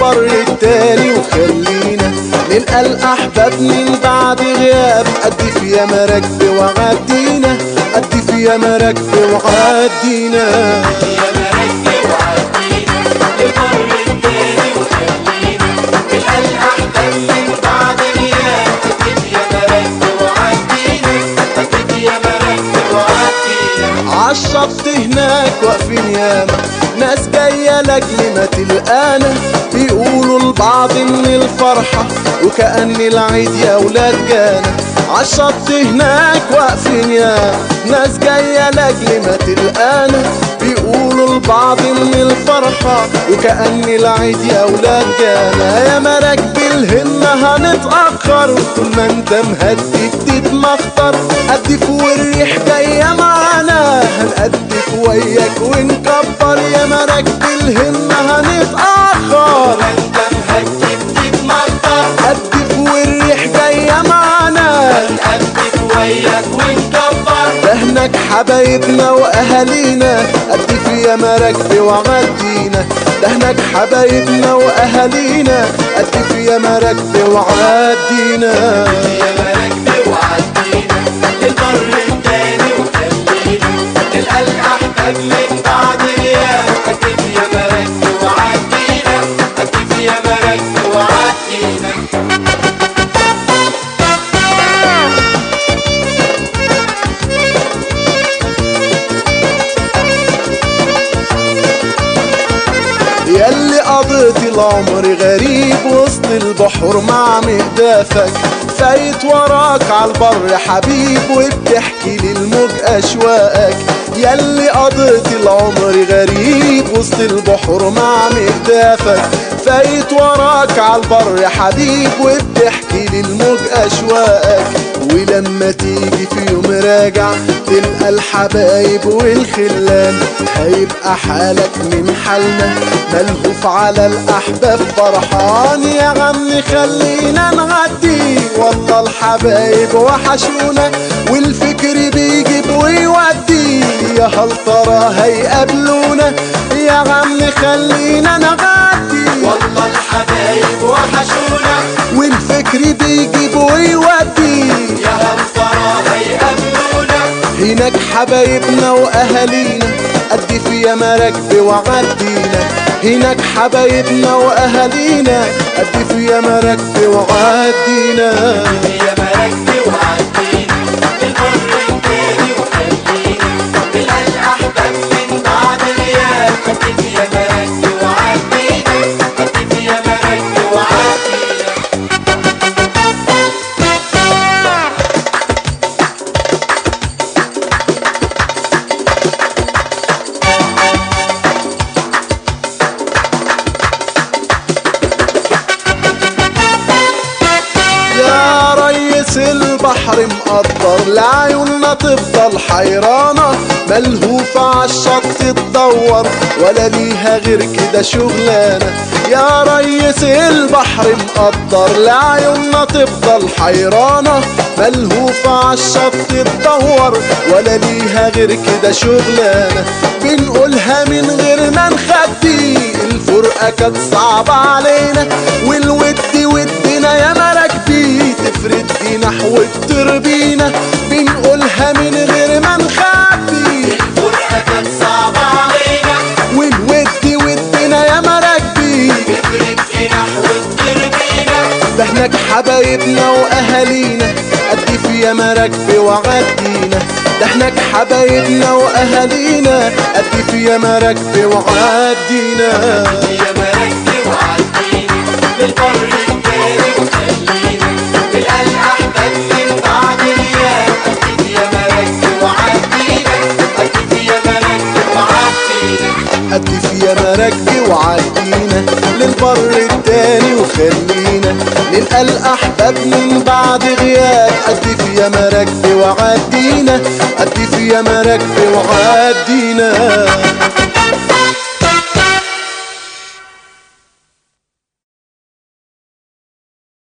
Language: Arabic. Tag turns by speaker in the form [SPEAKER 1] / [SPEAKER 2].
[SPEAKER 1] للبر التاني وخلينا نلقى الأحباب من بعد غياب. أدي في ياما راكب وعدينا، أدي في ياما راكب وعدينا. عالشط هناك واقفين ياما ناس جاية لاجل ما تلقانا، بيقولوا لبعض ان الفرحة وكأن العيد يا ولاد جانا. عالشط هناك واقفين ياما ناس جاية لاجل ما تلقانا، بيقولوا لبعض ان الفرحة وكأن العيد يا ولاد جانا. يا مراكب الهمة هنتأخر طول ما انت مهدي تتمخطر. أدف والريح جاية معانا هنقدف وياك ونكبر. يا مراكب الهمة هنتأخر
[SPEAKER 2] انت مهدي بتتمطر.
[SPEAKER 1] أدف والريح جاية معانا
[SPEAKER 2] هنقدف وياك ونكبر.
[SPEAKER 1] ده هناك حبايبنا وأهالينا. أدف يا مراكب وعدينا، ده هناك حبايبنا وأهالينا. أدف يا مراكب وعدينا.
[SPEAKER 2] يا مراكب وعدينا للبر التاني وخلينا نلقى الأحباب من بعد غياب. أكيد يا مراكب وعدينا، أكيد يا مراكب وعدينا.
[SPEAKER 1] ياللي قضيت العمر غريب وسط البحر مع مهدافك، فايت وراك عالبر حبيب وبتحكي للموج أشواقك. ياللي قضيت العمر غريب وسط البحر مع مهدافك، فايت وراك عالبر حبيب وبتحكي للموج أشواقك. ولما تيجي في يوم راجع تلقى الحبايب والخلان، هيبقى حالك من حالنا ملهوف على الأحباب فرحان. يا عم خلينا نعدي والله الحبايب وحشونا، والفكر بيجيب ويودي يا هل ترى هيقابلونا. يا عم خلينا نعدي
[SPEAKER 2] والله الحبايب وحشونا،
[SPEAKER 1] والفكر بيجيب ويودي
[SPEAKER 2] يا هل ترى هيقابلونا.
[SPEAKER 1] هناك حبايبنا وأهالينا. أدي في يا مراكب وعدينا، هناك حبايبنا وأهالينا. أدي في يا مراكب وعدينا.
[SPEAKER 2] يا مراكب وعدينا للبر التاني وخلينا نلقى الأحباب من بعد غياب. أكيد يا مراكب وعدينا، أكيد يا مراكب وعدينا.
[SPEAKER 1] يا ريس البحر مقدر لعيوننا تفضل حيرانة، ملهوفة عالشط تدور ولا ليها غير كده شغلانة. يا ريس البحر مقدر لعيوننا تفضل حيرانة، ملهوفة عالشط تدور ولا ليها غير كده شغلانة. بنقولها من غير ما نخبي الفرقة كانت صعبة علينا، والود ودنا يا مراكبي تفرد جناح وتربينا. بنقولها من غير ما نخبي
[SPEAKER 2] الفرقة كانت صعبة علينا،
[SPEAKER 1] والود ودنا يا مراكبي
[SPEAKER 2] تفرد جناح وتربينا.
[SPEAKER 1] ده هناك حبايبنا وأهالينا. أدي في يا مراكب وعدينا، ده هناك حبايبنا وأهالينا. أدي في يا مراكب وعدينا.
[SPEAKER 2] يا مراكب وعدينا للبر التاني وخلينا نلقى الأحباب من بعد غياب. أكيد يا مراكب وعدينا، أكيد يا مراكب وعدينا.
[SPEAKER 1] أدي في يا مراكب وعدينا للبر التاني وخلينا نلقى الأحباب من بعد غياب. أدي في يا مراكب وعدينا، أدي في يا مراكب وعدينا.